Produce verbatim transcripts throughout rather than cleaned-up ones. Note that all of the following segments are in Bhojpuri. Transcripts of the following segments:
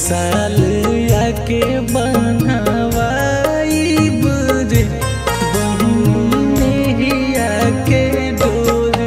साल आके बनवाइब रे बहिनी नैया के डोर।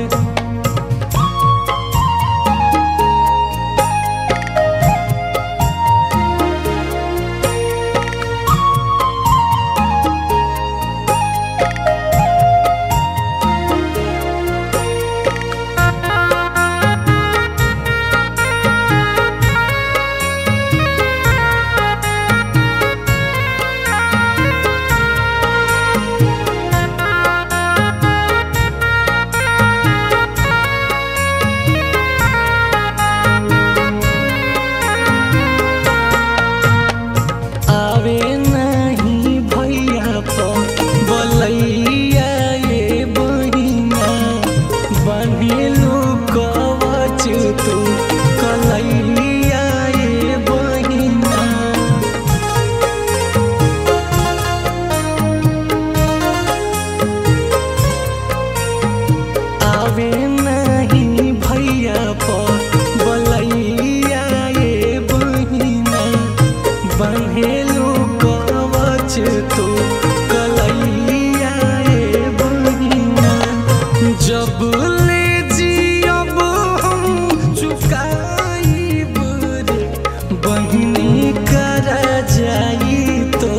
जब ले जियब हम चुकाइब रे बहिनी करा जाई तो।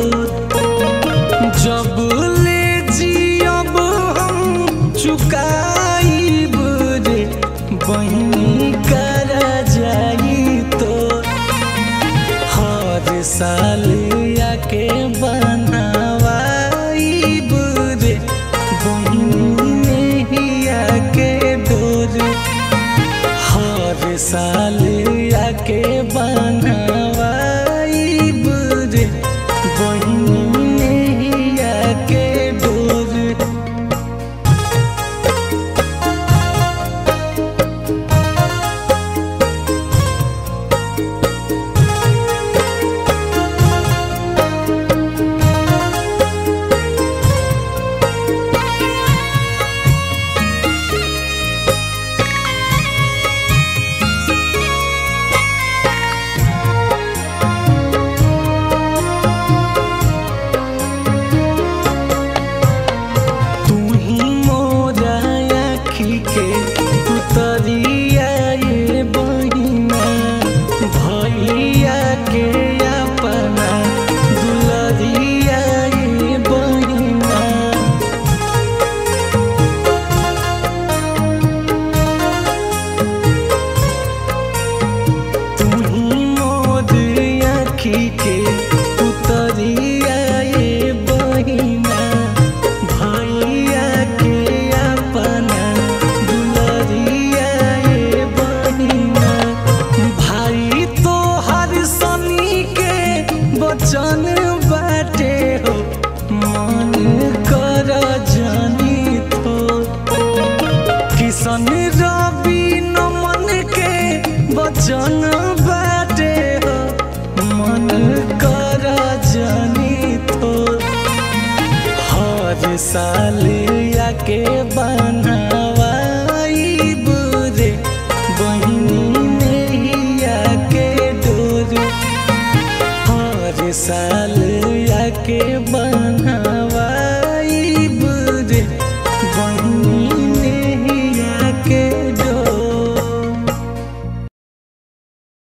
जब ले जियब हम चुकाइब रे बहिनी करा जाई तो। हर साल आके बनवाइब रे बहिनी के डोर। हर साल आके बनवाइब रे बहिनी नैया के डोर। वचन बाटे हो मन कर जानी थो। किशन रवि नमन के वचन बाटे हो मन कर जानी थो। हर साल आके बनवाइब रे बहिनी नैया के डोर। हर साल आके बनवाइब रे बहिनी